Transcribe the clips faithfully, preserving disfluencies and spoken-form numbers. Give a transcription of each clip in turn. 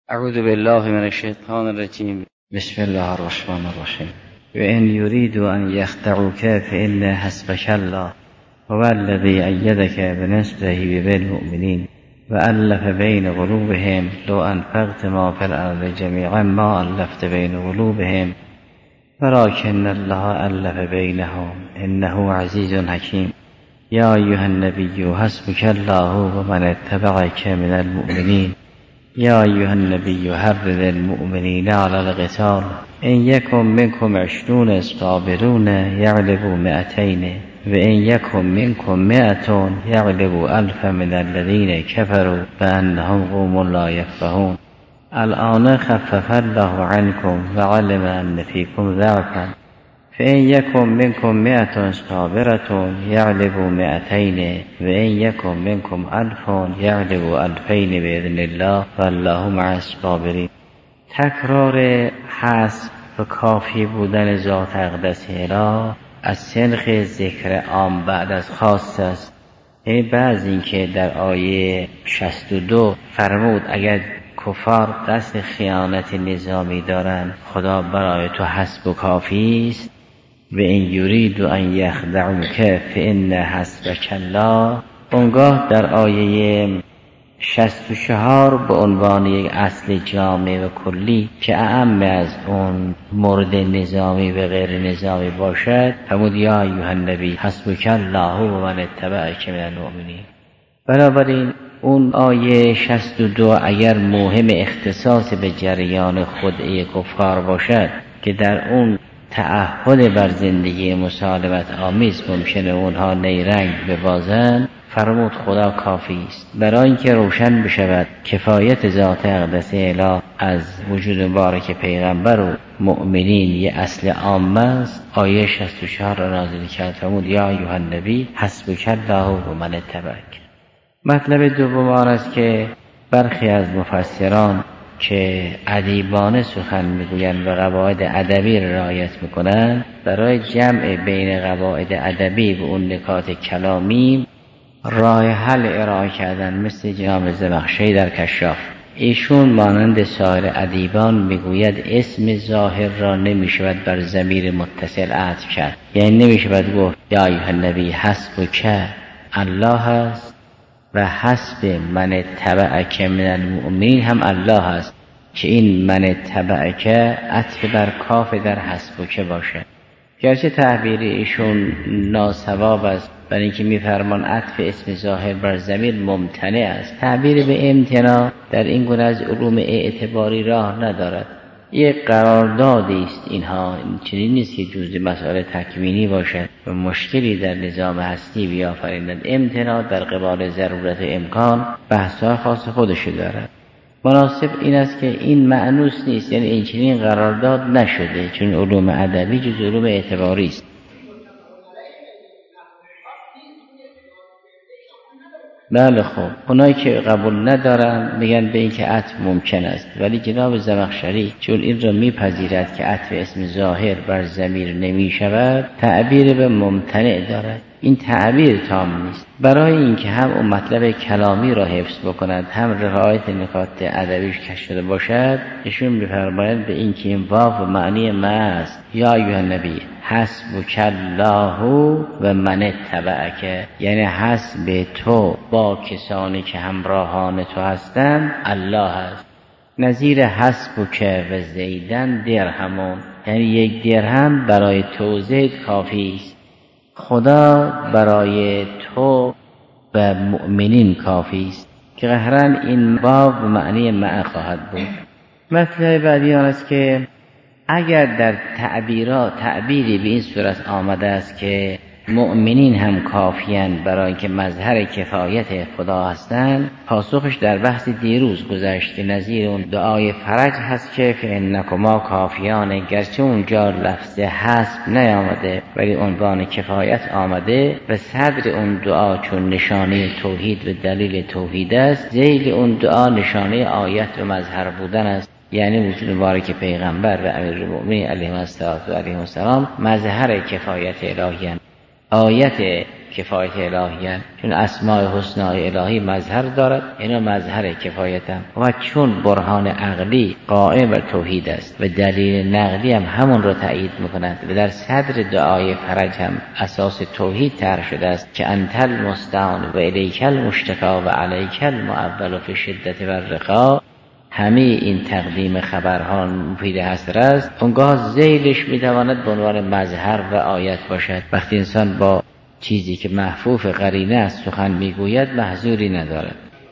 اعوذ بالله من الشیطان الرجیم. بسم الله الرحمن الرحیم. و ان یریدوا ان یخدعوک فان حسبک الله هو الذی ایدک بنصره بالمؤمنین و الف بین قلوبهم لو انفقت ما فی الارض جمیعا ما الفت بین قلوبهم ولکن الله الف بینهم انه عزیز حکیم. یا ایها النبی حسبک الله و من اتبعک من المؤمنین. یا ایها النبی حرض المؤمنین علی القتال ان یکن منکم عشرون صابرون یغلبوا مئتین و ان یکن منکم مئة یغلبوا الفا من الذین کفروا فانهم قوم لا یفقهون. الآن خفف الله عنکم و علم ان فیکم ضعفا فإن یکن منکم مئة صابرة یغلبوا مئتین و ان یکن منکم الف یغلبوا الفین باذن الله والله مع الصابرین. تکرار حذف و کافی بودن ذات اقدس اله از سنخ ذکر عام بعد از خاص است. یعنی بعض این که در آیه شصت و دو فرمود اگر کفار قصد خیانت نظامی دارند خدا برای تو حسب و کافی است. و این یرید و ان یخدعوک فان حسبک الله. اونگاه در آیه شصت و چهار به عنوان یک اصل جامع و کلی که اعم از اون مورد نظامی و غیر نظامی باشد فرمود یا ایها النبی حسبک الله و من اتبعک من المؤمنین. بنابراین اون آیه شصت و دو اگر مهم اختصاص به جریان خدعه کفار باشد که در اون تعهد بر زندگی مسالمت آمیز ممکنه اونها نیرنگ ببازند فرمود خدا کافی است. برای اینکه روشن بشود کفایت ذات اقدس اله از وجود مبارک پیغمبر و مؤمنین یه اصل عام است آیه شصت و چهار را نازل کرد فرمود یا ایها النبی حسبک الله و من اتبعک. مطلب دوم آن است که برخی از مفسران که ادیبانه سخن میگویند و قواعد ادبی را رعایت میکنند برای جمع بین قواعد ادبی و اون نکات کلامی راه حل ارائه کردن مثل جناب زمخشری در کشاف. ایشون مانند سایر ادیبان میگوید اسم ظاهر را نمیشود بر ضمیر متصل عطف کرد. یعنی نمیشود گفت یا ایها النبی حسبک الله است و حسب من تبعک من المؤمنین هم الله است که این من تبعک عطف بر کاف در حسبک باشه. گرچه تعبیر ایشون ناصواب است برای اینکه میفرمان عطف اسم ظاهر بر ضمیر ممتنع است. تعبیر به امتناع در این گونه از علوم اعتباری راه ندارد. یک قراردادی است اینها. این چنین نیست که جزء مسائل تکوینی باشد و مشکلی در نظام هستی بیافریند. امتناع در قبال ضرورت امکان بحث‌های خاص خودش دارد. مناسب این است که این مأنوس نیست، یعنی این چنین قرارداد نشده، چون علوم ادبی جزء علوم اعتباری است. بله خب اونایی که قبول ندارن میگن به این که عطف ممکن است، ولی جناب زمخشری چون این را میپذیرد که عطف اسم ظاهر بر ضمیر نمی شود تعبیر به ممتنع دارد. این تعبیر تام نیست. برای اینکه هم اون مطلب کلامی را حفظ بکند هم رعایت نکات ادبیش کشف شده باشد ایشون میفرمایند به این که این واو معنی ما است. یا ایها النبی حسبک الله و من اتبعک، یعنی حسب تو با کسانی که همراهان تو هستند الله است. نظیر حسبک و زیدن درهمون، یعنی یک درهم برای تو زید کافی است. خدا برای تو و مؤمنین کافی است که قهرن این باب معنی مع خواهد بود. مطلب بعدی آن است که اگر در تعبیرات تعبیری به این صورت آمده است که مؤمنین هم کافیند برای اینکه مظهر کفایت خدا هستند، پاسخش در بحث دیروز گذشت که نظیر اون دعای فرج هست که فانکما کافیان. گرچه اونجا لفظ حسب نیامده ولی عنوان کفایت آمده و صدر اون دعا چون نشانه توحید و دلیل توحید است، ذیل اون دعا نشانه آیت و مظهر بودن است، یعنی وجود مبارک پیغمبر و امیرالمؤمنین علیهم السلام مظهر کفایت الهی. آیت کفایت الهی هستند، چون اسماء حسنای الهی مظهر دارد، اینا مظهر کفایت هم. و چون برهان عقلی قائم بر توحید است و دلیل نقلی هم همون را تایید میکند و در صدر دعای فرج هم اساس توحید طرح شده است که انت المستعان و الیک المشتکا و علیک المعول فی شدت و الرخا، همه این تقدیم خبرها مفید حصر است. اونگاه ذیلش میتواند به عنوان مظهر و آیت باشد. وقتی انسان با چیزی که محفوف قرینه است سخن میگوید محذوری ندارد،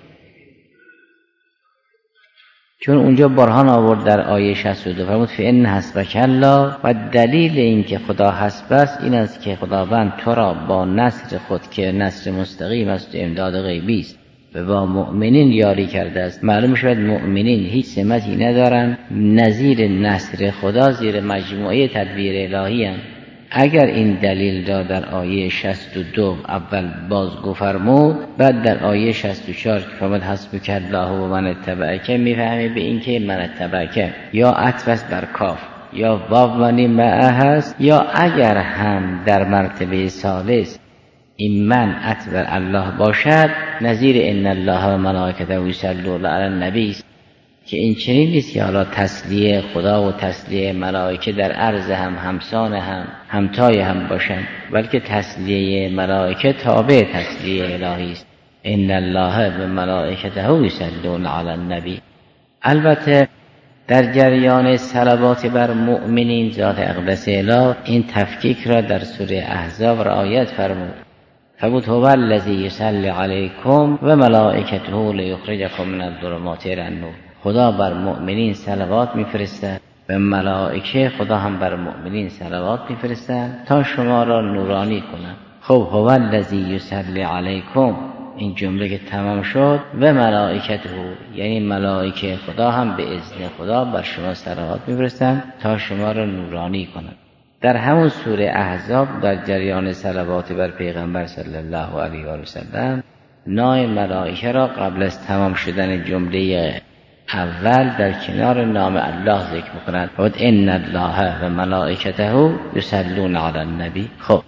چون اونجا برهان آورد در آیه شصت و دو فرمود فإن حسبک الله، و دلیل این که خدا حسب است این است که خداوند تو را با نصر خود که نصر مستقیم است و امداد غیبی است و با مؤمنین یاری کرده است. معلوم شد مؤمنین هیچ سمتی ندارن نظیر نصر خدا زیر مجموعه تدبیر الهی هم. اگر این دلیل را در آیه شصت و دو اول بازگو فرمود، بعد در آیه شصت و چهار که فرمود حسبک الله و من اتبعک، میفهمی به این که من اتبعک یا عطف بر کاف یا واو معنی معه هست، یا اگر هم در مرتبه ثالث این من عطف بر الله باشد نظیر ان الله و ملائکته یصلون علی النبی است، که این چنین نیست که حالا تسلیه خدا و تسلیه ملائکه در عرض هم همسان هم همتای هم باشند، بلکه تسلیه ملائکه تابع تسلیه الهی است. ان الله و ملائکته یصلون علی النبی. البته در جریان صلوات بر مؤمنین ذات اقدس اله این تفکیک را در سوره احزاب رعایت فرمود. فرمود هو الذی یصلی علیکم و ملائکته لیخرجکم من الظلمات الی النور. خدا بر مؤمنین صلوات میفرستد و ملائکه خدا هم بر مؤمنین صلوات میفرستند تا شما را نورانی کنند. خب هو الذی یصلی علیکم، این جمله که تمام شد، و ملائکته یعنی ملائکه خدا هم به اذن خدا بر شما صلوات میفرستند تا شما را نورانی کنند. در همون سوره احزاب در جریان صلوات بر پیغمبر صلی الله علیه و سلم نام ملائکه را قبل از تمام شدن جمله اول در کنار نام الله ذکر می‌کند. و ان الله و ملائکته یصلون علی النبی. خب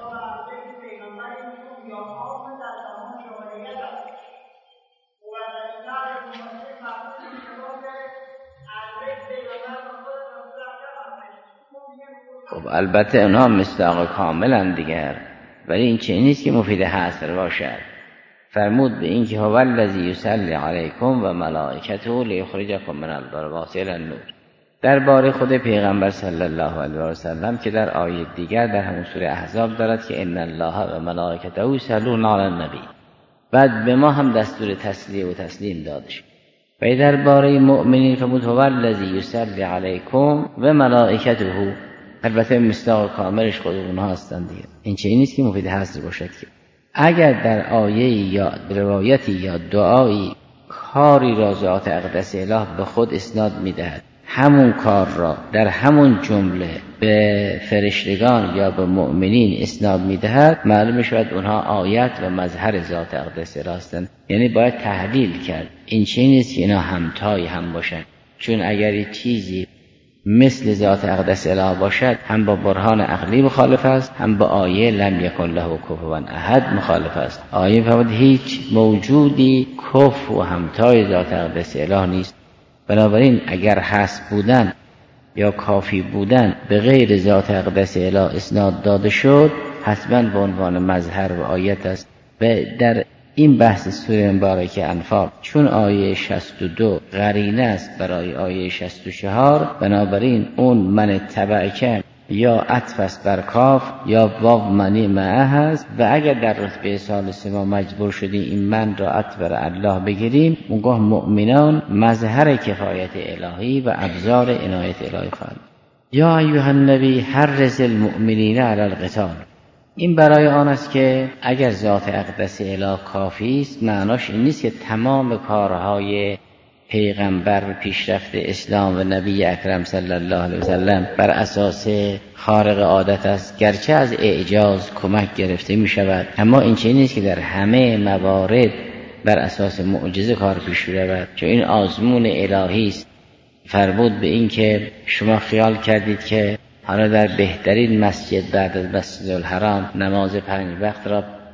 خب البته اونها مصداق کاملا دیگر، ولی این چه نیست که مفید حصر باشد. فرمود به این که هو الذی یصلی علیکم و ملائکته لیخرجکم من الظلمات الی النور. درباره خود پیغمبر صلی الله علیه و سلم که در آیه دیگر در همون سوره احزاب دارد که ان الله و ملائکته یصلون علی النبی، بعد به ما هم دستور تسلیه و تسلیم داده شد. و درباره مؤمنین فرمود هو الذی یصلی علیکم و ملائکته. البته مصداق کاملش خود اونها هستند دیگه. این چه نیست که مفید حصر باشد که اگر در آیه یا روایتی یا دعایی کاری را ذات اقدس اله به خود اسناد میدهد، همون کار را در همون جمله به فرشتگان یا به مؤمنین اسناد میدهد، معلوم شود اونها آیت و مظهر ذات اقدس اله هستند. یعنی باید تحلیل کرد این چه نیست که اینا همتای هم باشند، چون اگر چیزی مثل ذات اقدس اله باشد هم با برهان عقلی مخالف است، هم با آیه لم یکن له کفوا احد مخالف است. آیه فرمود هیچ موجودی کف و همتای ذات اقدس اله نیست. بنابراین اگر حسب بودن یا کافی بودن به غیر ذات اقدس اله اسناد داده شد، حتما به عنوان مظهر و آیت است. و در این بحث سوره مبارکه انفال چون آیه شصت و دو قرینه است برای آیه شصت و چهار، بنابراین اون من تبعک یا عطف است بر کاف یا واو معنی معه هست. و اگر در رتبه ثالث ما مجبور شدیم این من را عطف بر الله بگیریم، اونگاه مؤمنان مظهر کفایت الهی و ابزار عنایت الهی خواهند. یا ایها النبی حرض المؤمنین علی القتال. این برای آن است که اگر ذات اقدس اله کافی است، معناش این نیست که تمام کارهای پیغمبر و پیشرفت اسلام و نبی اکرم صلی الله علیه وسلم بر اساس خارق عادت است، گرچه از اعجاز کمک گرفته می شود، اما این چه نیست که در همه موارد بر اساس معجزه کار پیش برود، چون این آزمون الهی است. فرمود به این که شما خیال کردید که حالا در بهترین مسجد بعد از مسجد الحرام نماز پنج وقت را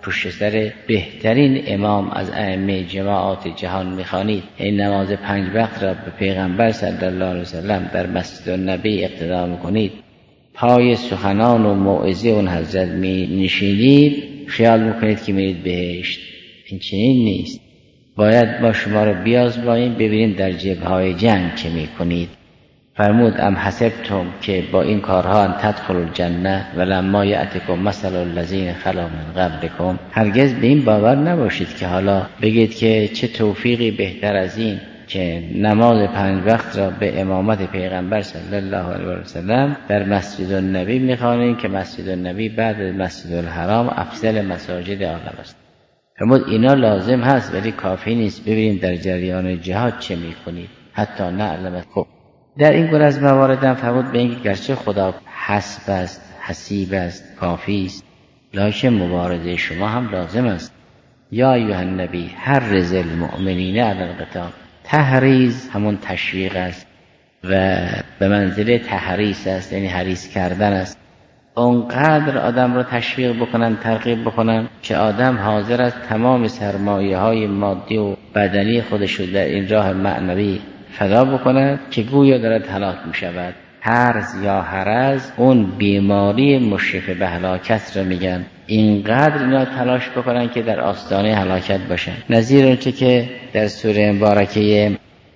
پشت سر بهترین امام از ائمه جماعات جهان میخوانید، این نماز پنج وقت را به پیغمبر صلی الله علیه وسلم در مسجد النبی اقتدا میکنید، پای سخنان و موعظه اون حضرت می نشینید، خیال میکنید که میرید بهشت. این چنین نیست. باید با شما رو بیازماییم ببینید در جبهه‌های جنگ چه میکنید. فرمود ام حسبتم که با این کارها ان تدخلوا الجنه ولما یأتکم مثل الذین خلو من قبلکم، هرگز به این باور نباشید که حالا بگید که چه توفیقی بهتر از این که نماز پنج وقت را به امامت پیغمبر صلی الله علیه و سلم در مسجد النبی میخوانید که مسجد النبی بعد از مسجد الحرام افضل مساجد عالم است. فرمود اینا لازم هست ولی کافی نیست. ببینید در جریان جهاد چه میکنید حتی نعلم. خب در این گونه از موارد هم فرمود به اینکه گرچه خدا حسب است، حسیب است، کافی است، لکن مبارزه شما هم لازم است. یا ایها النبی حرض المؤمنین علی القتال. تحریض همون تشویق است و به منزله تحریص است، یعنی حریص کردن است. اونقدر آدم را تشویق بکنن، ترغیب بکنن که آدم حاضر است تمام سرمایه های مادی و بدنی خودش رو در این راه معنوی فدا بکنند که گویا دارد هلاک می شود. حرز یا حرز اون بیماری مشرف به هلاکت را میگن. اینقدر اینا تلاش بکنن که در آستانه هلاکت باشن. نظیر اونچه که در سوره مبارکه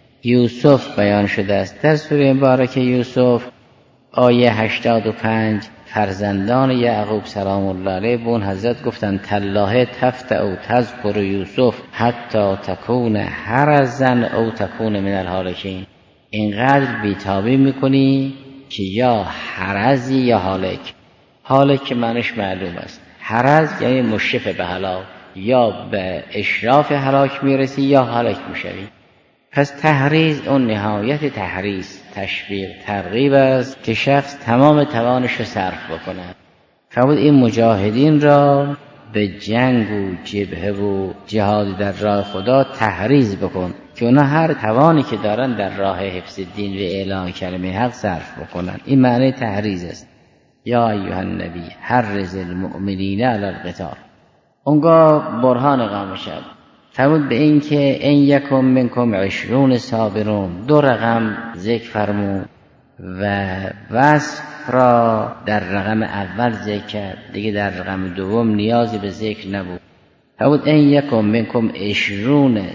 یوسف بیان شده است. در سوره مبارکه یوسف آیه هشتاد و پنج فرزندان یعقوب سلام الله علیه به اون حضرت گفتن تالله تفتأ او تذکر یوسف حتی تکون حرزا او تکون من الهالکین. اینقدر بیتابی میکنی که یا حرزی یا هالک. هالک که معنیش معلوم است. حرز یعنی مشرف به هلاک، یا به اشراف هلاک میرسی یا هلاک میشوی. پس تحریض اون نهایت تحریض، تشویق، ترغیب است که شخص تمام توانش رو صرف بکنه. فرمود این مجاهدین را به جنگ و جبهه و جهاد در راه خدا تحریض بکن که اونا هر توانی که دارن در راه حفظ دین و اعلان کلمه حق صرف بکنن. این معنی تحریض است. یا ایها النبی حرض المؤمنین علی القتال. اونگاه برهان قام شد. فرمود به این که این یکم منکم عشرون صابرون. دو رقم ذکر فرمود و وصف را در رقم اول ذکر کرد، دیگه در رقم دوم نیازی به ذکر نبود. فرمود این یکم منکم عشرون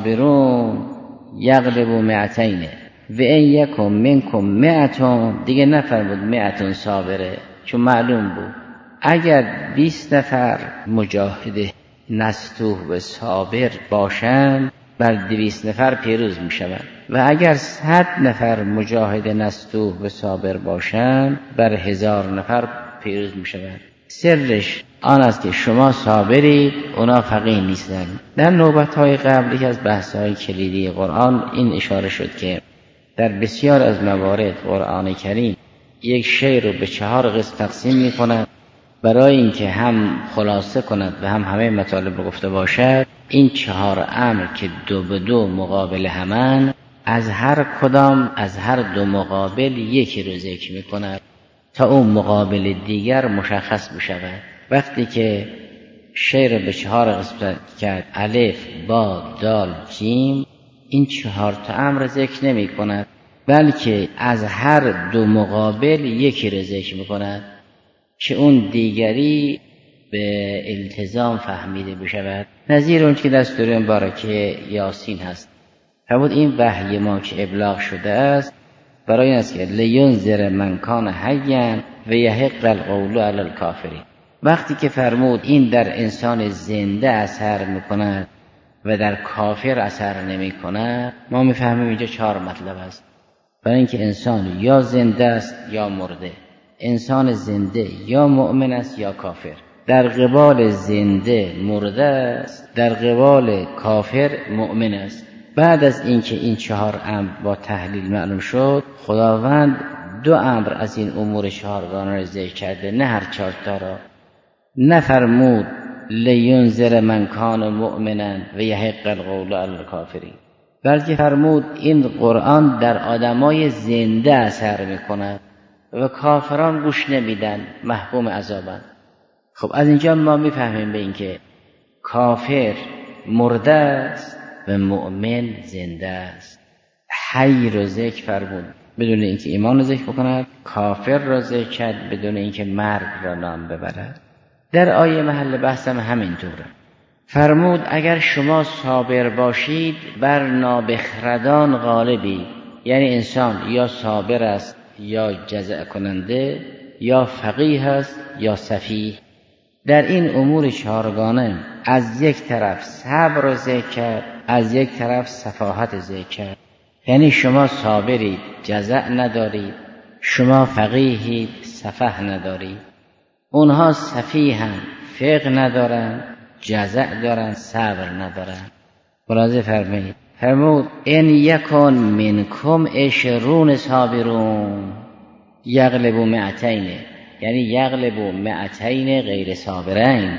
صابرون یغلبوا مئتین و این یکم منکم مئتون. دیگه نفرمود مئتون صابره، چون معلوم بود اگر بیست نفر مجاهد نستوه و صابر باشند بر دویست نفر پیروز می شوند و اگر صد نفر مجاهد نستوه و صابر باشند بر هزار نفر پیروز می شوند. سرش آن است که شما صابرید، اونا فقیه نیستند. در نوبت‌های قبلی از بحث‌های کلیدی قرآن این اشاره شد که در بسیار از موارد قرآن کریم یک شی رو به چهار قسم تقسیم می کند برای اینکه هم خلاصه کند و هم همه مطالب رو گفته باشد. این چهار امر که دو به دو مقابل همن، از هر کدام از هر دو مقابل یکی رو ذکر می کند تا اون مقابل دیگر مشخص بشود. وقتی که شی رو به چهار قسم کرد، الف، با، دال، جیم، این چهار تا امر ذکر نمی کند بلکه از هر دو مقابل یکی رو ذکر می کند که اون دیگری به التزام فهمیده بشود. نظیر اون که در سوره مبارکه یاسین هست. فرمود این وحی ما که ابلاغ شده است برای این است که لینذر من کان حیا و یحق القول علی الکافرین. وقتی که فرمود این در انسان زنده اثر میکند و در کافر اثر نمیکند، ما میفهمیم اینجا چهار مطلب است. برای اینکه انسان یا زنده است یا مرده. انسان زنده یا مؤمن است یا کافر. در قبال زنده مرده است، در قبال کافر مؤمن است. بعد از اینکه این چهار امر با تحلیل معلوم شد، خداوند دو امر از این امور چهارگانه را ذکر کرده، نه هر چهار تا را. نفرمود لینذر من کان مؤمنا و یحق القول علی الکافرین، بلکه فرمود این قرآن در آدمای زنده اثر میکند و کافران گوش نمیدن، محکوم عذابند. خب از اینجا ما میفهمیم به این که کافر مرده است و مؤمن زنده است. حی رو ذکر فرمود بدون اینکه ایمان رو ذکر بکند، کافر را ذکر کرد بدون اینکه مرگ را نام ببرد. در آیه محل بحثم همینطوره. فرمود اگر شما صابر باشید بر نابخردان غالبی، یعنی انسان یا صابر است یا جزع کننده، یا فقیه است یا سفیه. در این امور چهارگانه از یک طرف صبر را ذکر کرد، از یک طرف سفاهت ذکر کرد. یعنی شما صابرید، جزع ندارید، شما فقیهید، سفه ندارید. اونها سفیهن، فقه ندارن، جزع دارن، صبر ندارن. ملاحظه فرمایید. فرمود ان یکن منکم عشرون صابرون یغلبوا مئتین، یعنی یغلبوا مئتین غیر صابرین.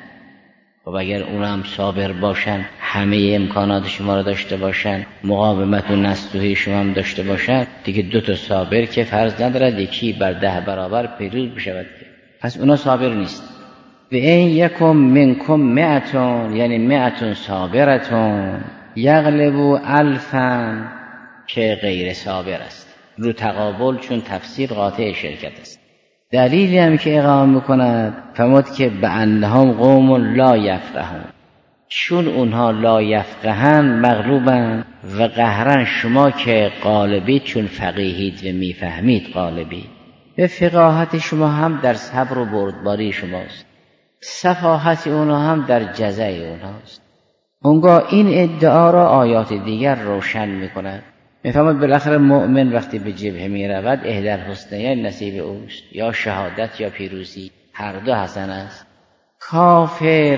خب اگر اون هم صابر باشن، همه امکانات شما رو داشته باشن، مقاومت و نستوهی شما هم داشته باشن، دیگه دو تا صابر که فرض ندارد یکی بر ده برابر پیروز بشود، پس اونا صابر نیست. و این یکم منکم مئتون، یعنی مئتون صابرتون یغلبوا الفا که غیر صابر است. رو تقابل، چون تفسیر قاطع شرکت است. دلیلی هم که اقامه میکند فرمود که بانهم قوم لا یفقهون، چون اونها لا یفقهن مغلوبن و قهرن، شما که غالبید چون فقیهید و میفهمید غالبید. به فقاهت شما هم در صبر و بردباری شماست، سفاهت اونها هم در جزع اونهاست. اونگاه این ادعا را آیات دیگر روشن میکند. میفهمد بالاخره مؤمن وقتی به جبهه میرود احدی الحسنیین نصیب اوست، یا شهادت یا پیروزی، هر دو حسن است. کافر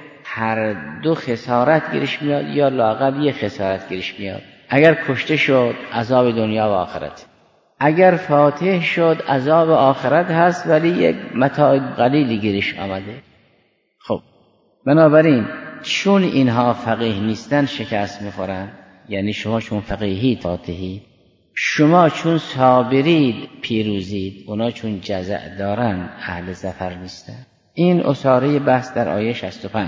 هر دو خسارت گیرش میاد یا لااقل یک خسارت گیرش میاد. اگر کشته شد عذاب دنیا و آخرت، اگر فاتح شد عذاب آخرت هست ولی یک متاع قلیلی گیرش آمده. خب بنابراین چون اینها فقیه نیستن شکست میخورن، یعنی شما چون فقیهی فاتحی، شما چون صابرید پیروزید، اونا چون جزع دارن اهل ظفر نیستن. این اساره بحث در آیه شصت و پنج.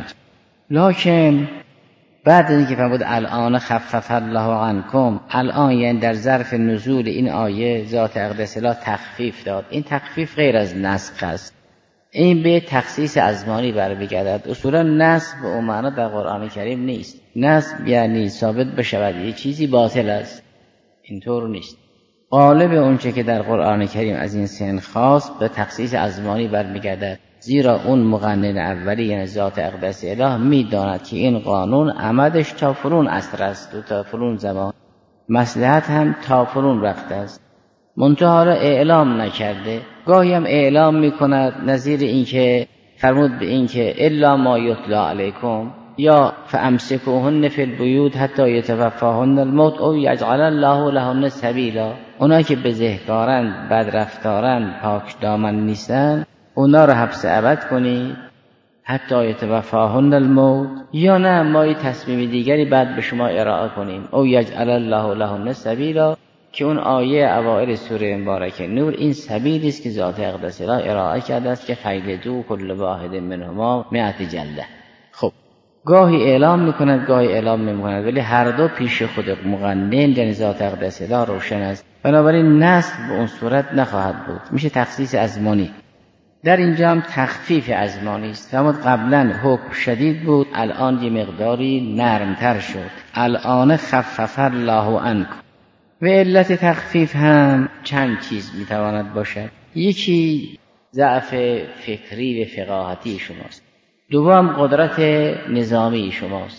لکن بعد از اینکه فرمود الان خفف الله عنکم، الان یعنی در ظرف نزول این آیه ذات اقدس الله تخفیف داد. این تخفیف غیر از نسخ است، این به تخصیص ازمانی برمیگردد. اصولا نسخ به اون معنا در قرآن کریم نیست. نسخ یعنی ثابت بشود یه چیزی باطل است، اینطور نیست. غالب اونچه که در قرآن کریم از این سن خاص به تخصیص ازمانی برمیگردد، زیرا اون مقنن اولی یعنی ذات اقدس اله میداند که این قانون عمدش تا فلان عصر است و تا فلان زمان، مصلحت هم تا فلان وقت است. منتها را اعلام نکرده، گاهی هم اعلام میکند، نظیر اینکه فرمود به اینکه الا ما یتلا علیکم یا فامسکوهن فی البیوت حتی یتوفاهن الموت او یجعل الله لهن سبیلا. اونا که بزهکارن، بدرفتارن، پاک دامن نیستن، اونا را حبس ابد کنید حتی یتوفاهن الموت، یا نه ما یه تصمیم دیگری بعد به شما ارائه کنیم او یجعل الله لهن سبیلا، که اون آیه اوائل سوره مبارکه نور این سبیلی است که ذات اقدس الله ارائه کرده است که فیلدو کل واحد منهما مئت جلده. خب گاهی اعلام میکند گاهی اعلام نمیکند، ولی هر دو پیش خود مقنن یعنی ذات اقدس الله روشن است. بنابراین نسخ به اون صورت نخواهد بود، میشه تخصیص ازمانی. در اینجا هم تخفیف ازمانی است. فرمود قبلا حکم شدید بود، الان یه مقداری نرمتر شد. الان خفف الله عنکم. و علت تخفیف هم چند چیز میتواند باشد. یکی ضعف فکری و فقاهتی شماست، دوم قدرت نظامی شماست.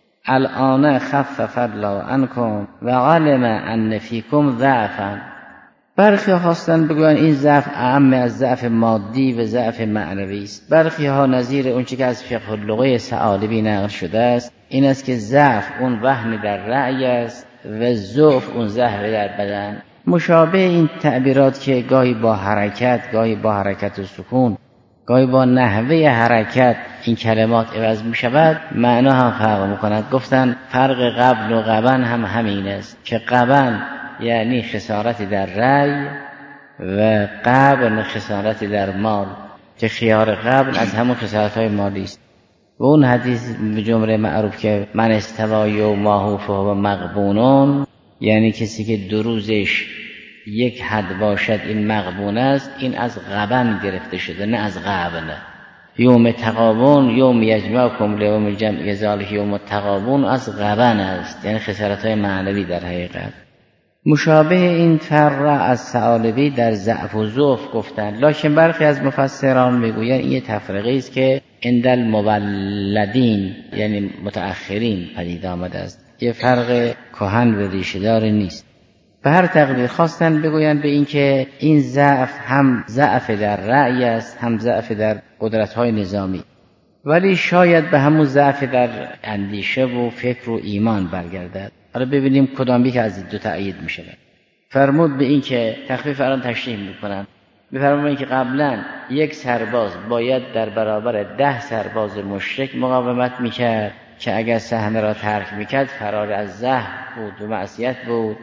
الان خفف الله عنکم و علم ان فیکم ضعفا. برخی ها خواستن بگوین این ضعف اعم از ضعف مادی و ضعف معنوی است. برخی ها نظیر اونچه که از فقه اللغه ثعالبی نقل شده است این است که ضعف اون وهن در رأی است و ضعف اون زهر در بدن. مشابه این تعبیرات که گاهی با حرکت، گاهی با حرکت و سکون، گاهی با نحوه حرکت این کلمات عوض می شود، معنا هم فرق می کند. گفتن فرق قبل و قبن هم همین است که قبن یعنی خسارت در رأی و قبل خسارت در مال. که خیار قبل از همون خسارت‌های مالی است. و اون حدیث به جمله معروف که من استوى یومه فهو مغبون، یعنی کسی که دو روزش یک حد باشد این مغبون است، این از غبن گرفته شده نه از غبن. یوم تغابن یوم یجمعکم لیوم الجمع ذلک یوم التغابن از غبن است، یعنی خسارت‌های معنوی در حقیقت. مشابه این فرع از ثعالبی در ضعف و ضعف گفتند، لکن برخی از مفسران میگویند این تفریقی است که عند المولدین یعنی متأخرین پدید آمده است، یه فرق کهن و ریشه‌دار نیست. به هر تقدیر خواستن بگویند به این که این ضعف هم ضعف در رأی است هم ضعف در قدرت‌های نظامی، ولی شاید به همون ضعف در اندیشه و فکر و ایمان برگردد. حالا ببینیم کدام یک از این دو تأیید میشه. فرمود به این که تخفیف الان تشریح میکنن، بفرمایید که قبلا یک سرباز باید در برابر ده سرباز مشرک مقاومت میکرد که اگر صحنه را ترک میکرد فرار از زهر بود و معصیت بود.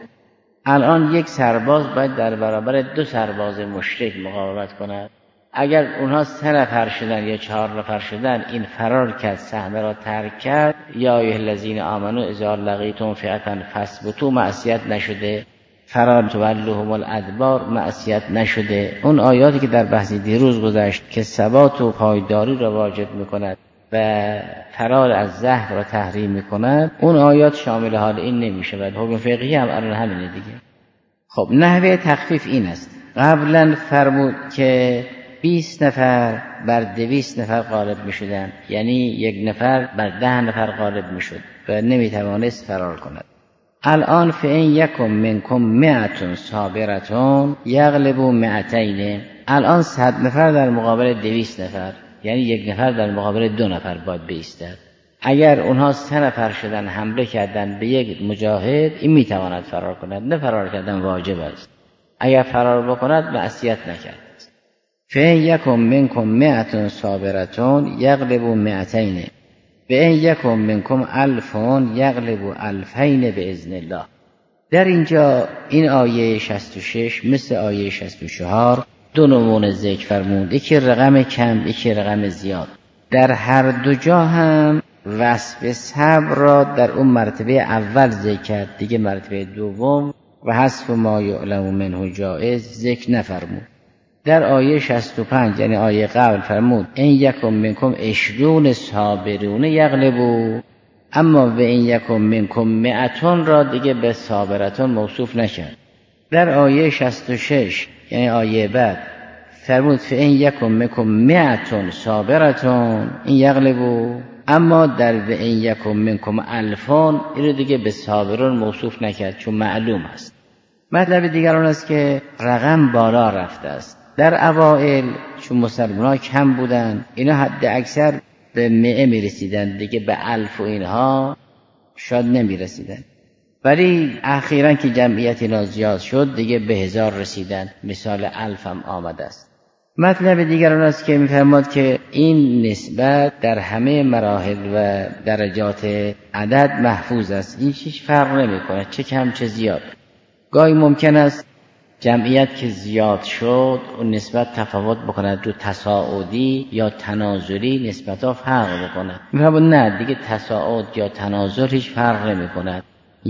الان یک سرباز باید در برابر دو سرباز مشرک مقاومت کند. اگر اونها سه نفر شدن یا چهار نفر شدن، این فرار کرد، صحنه را ترک کرد، یا ایها الذین آمنوا اذا لقیتم فئة فاثبتوا، معصیت نشده. فرار تولوهم الادبار، معصیت نشده. اون آیاتی که در بحث دیروز گذشت که ثبات و پایداری را واجب میکند و فرار از زهر را تحریم میکند، اون آیات شامل حال این نمیشه و حکم فقهی هم الان همینه دیگه. خب نحوه تخفیف این است. قبلا فرمود که بیست نفر بر دویست نفر غالب می شدن، یعنی یک نفر بر ده نفر غالب می شد و نمی توانست فرار کند. الان فإن یکم منکم مئة صابرة یغلبوا مئتین، الان صد نفر در مقابل دویست نفر، یعنی یک نفر در مقابل دو نفر باید بایستد. اگر اونها سه نفر شدن حمله کردن به یک مجاهد، این می تواند فرار کند، نه فرار کردن واجب است. اگر فرار بکند معصیت نکرد. فإن یکم منکم مئة صابرة یغلبوا مئتین وإن یکم منکم الف یغلبوا الفین باذن الله. در اینجا این آیه شصت و شش مثل آیه شصت و چهار دو نمونه ذکر فرمود، یکی رقم کم یکی رقم زیاد. در هر دو جا هم وصف صبر را در اون مرتبه اول ذکر کرد، دیگه مرتبه دوم و حذف ما یعلم منه جائز ذکر نفرمود. در آیه شصت و پنج یعنی آیه قبل فرمود ان یکم منکم عشرون صابرون یغلبوا، اما و ان یکم منکم مئتون را دیگه به صابرتون موصوف نکرد. در آیه شصت و شش یعنی آیه بعد فرمود فان یکم منکم مئتون صابرتون این یغلبوا، اما در و ان یکم منکم الفون این رو دیگه به صابرون موصوف نکرد چون معلوم است. مطلب دیگر اون است که رقم بالا رفته است. در اوائل چون مسلمان‌ها کم بودن، اینا حد اکثر به مئه می رسیدن، دیگه به الف و اینها شاید نمی رسیدن. ولی اخیراً که جمعیت اینا زیاد شد دیگه به هزار رسیدن، مثال الف هم آمده است. مطلب دیگر اون است که می‌فرماد که این نسبت در همه مراحل و درجات عدد محفوظ است، این هیچ فرق نمی‌کنه چه کم چه زیاد. گاهی ممکن است جمعیت که زیاد شد اون نسبت تفاوت بکنه، تو تصاعدی یا تنازلی نسبت‌ها فرق بکنه. می‌فرماد نه دیگه تصاعد یا تنازل هیچ فرق نمی‌کنه،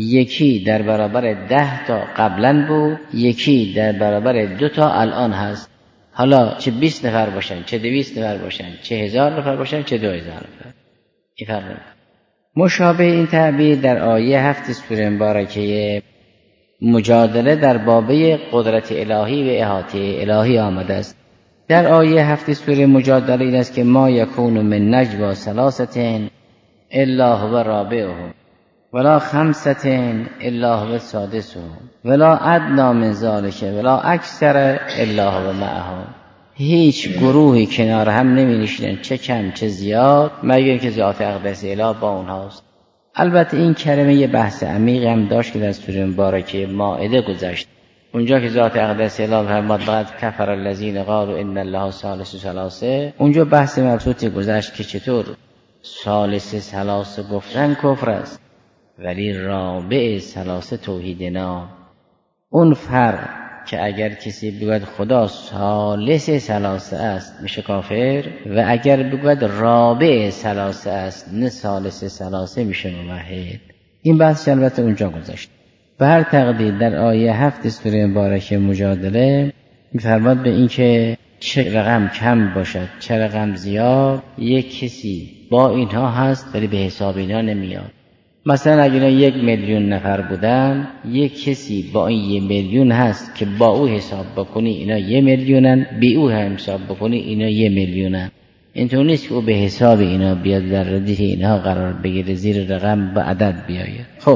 یکی در برابر ده تا قبلا بود، یکی در برابر دو تا الان هست. حالا چه بیست نفر باشن، چه دویست نفر باشن، چه هزار نفر باشن، چه دو هزار نفر، این فرق نمی‌کنه. مشابه این تعبیر در آیه هفت سوره مبارکه مجادله در بابه قدرت الهی و احاطه الهی آمده است. در آیه هفت سوره مجادله این است که ما یکون من نجوا ثلاثه الا هو رابعهم ولا خمسة الا هو سادسهم ولا ادنی من ذلک ولا اکثر الا هو معهم. هیچ گروهی کنار هم نمی نشینن، چه کم چه زیاد، مگر که ذات اقدس اله با اونهاست. البته این کلمه یه بحث عمیقی هم داشت که در سوره مبارکه مائده گذشت، اونجا که ذات اقدس اله فرمود بعد کفر الذین قالوا ان الله ثالث ثلاثه، اونجا بحث مبسوطی گذشت که چطور ثالث ثلاثه گفتن کفر است ولی رابع ثلاثه توحیدنا. اون فرق که اگر کسی بگوید خدا ثالث ثلاثه است میشه کافر، و اگر بگوید رابع ثلاثه است نه ثالث ثلاثه میشه موحد. این بحث البته اونجا گذاشت. به هر تقدیر در آیه هفت سوره مبارکه مجادله می‌فرماد به این که چه رقم کم باشد چه رقم زیاد، یک کسی با اینها هست ولی به حساب اینا نمیاد. مثلا اگر یک میلیون نفر بودن، یک کسی با این یک میلیون هست که با او حساب بکنی اینا یک میلیونن، بی او هم حساب بکنی اینا یک میلیونن. اینطور نیست که او به حساب اینا بیاد در ردیف اینها قرار بگیره، زیر رقم به عدد بیاید. خب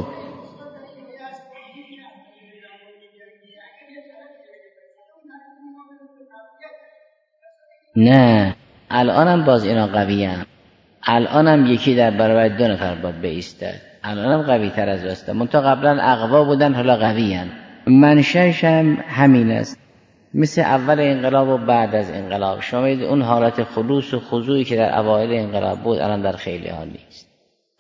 نه، الانم باز اینا قوی هم. الانم یکی در برابر دو نفر باید بایستد، الانم قوی تر از وسته. منتها قبلا اقوا بودن، حالا قوی هم. منشأش هم همین است، مثل اول انقلاب و بعد از انقلاب. شما اون حالت خلوص و خضوعی که در اوایل انقلاب بود الان در خیلی ها نیست.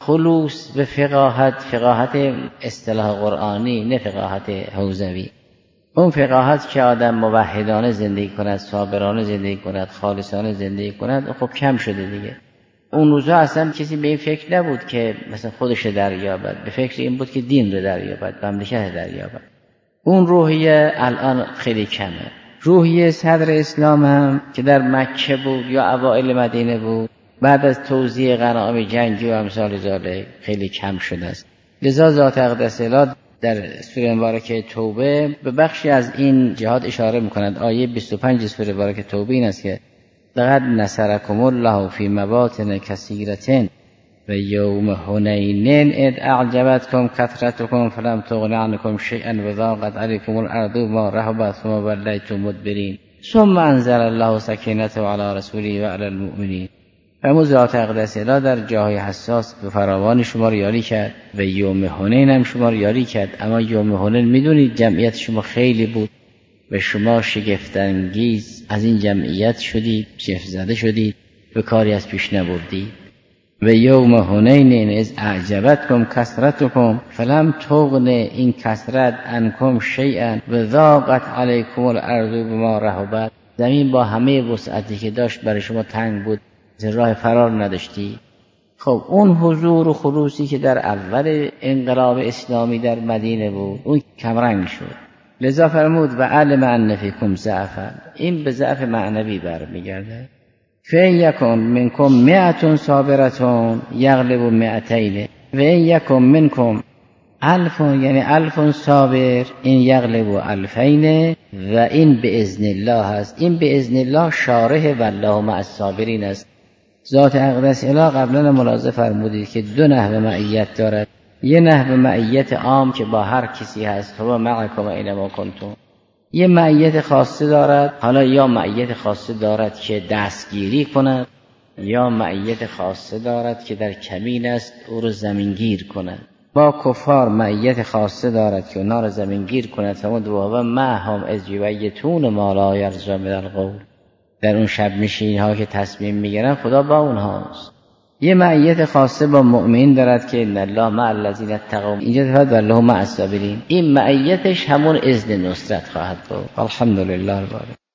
خلوص و فقاهت، فقاهت اصطلاح قرآنی نه فقاهت حوزوی. اون فقاهت که آدم موحدانه زندگی کند، صابرانه زندگی کند، خالصانه زندگی کند، خب کم شده دیگه. اون روزها اصلا کسی به این فکر نبود که مثلا خودش دریابد، به فکر این بود که دین رو دریابد، مملکت دریابد. اون روحیه الان خیلی کمه. روحیه صدر اسلام هم که در مکه بود یا اوائل مدینه بود، بعد از توزیع غنایم جنگی و امثال ذالک خیلی کم شده است. لذا ذات اقدس الهی در سوره مبارکه توبه به بخشی از این جهاد اشاره می‌کند. آیه بیست و پنج سوره مبارکه توبه این است که لقد نصرکم الله فی مواطن کثیرة و یوم حنین اذ اعجبتکم کثرتکم فلم تغن عنکم شیئا و ضاقت علیکم الارض بما رحبت ثم ولیتم مدبرین ثم انزل الله سکینته علی رسوله و علی المؤمنین. فرمود ذات اقدس الهی در جاهای حساس به فراوان شما رو یاری کرد و یوم حنین هم شما رو یاری کرد. اما یوم حنین میدونید جمعیت شما خیلی بود و شما شگفت‌انگیز از این جمعیت شدید، شگفت زده شدید، به کاری از پیش نبردید. و یوم حنین اذ اعجبتکم کثرتکم فلم تغن این کثرت عنکم شیئا و ضاقت علیکم الارض بما رحبت. زمین با همه وسعتی که داشت برای شما تنگ بود، راه فرار نداشتی. خب اون حضور و خلوصی که در اول انقلاب اسلامی در مدینه بود اون کمرنگ شد. لذا فرمود و علم ان فیکم ضعفا، این به ضعف معنوی برمیگرده. فإن یکن منکم مئة صابرة یغلب مئتین و ان یکن منکم الف یعنی الف صابر این یغلب الفین و این باذن الله است. این باذن الله شارح و الله مع الصابرین است. ذات اقدس الهی قبلا ملاحظه فرمودید که دو نحو معیت دارد. یه نحو معیت عام که با هر کسی هست، هو معکم اینما کنتم. یه معیت خاصه دارد، حالا یا معیت خاصه دارد که دستگیری کند، یا معیت خاصه دارد که در کمین است او رو زمینگیر کند. با کفار معیت خاصه دارد که اونا رو زمینگیر کند. فرمود و معهم اذ یبیتون ما لا یرجى من القول. در اون شب نشین ها که تصمیم میگیرن خدا با اونهاست. یه معیت خاصه با مؤمن دارد که ان الله مع الذین اتقوا، اینجا تفاد الله مع الصابرین. این معیتش همون اذن نصرت خواهد بود. الحمدلله رب العالمین.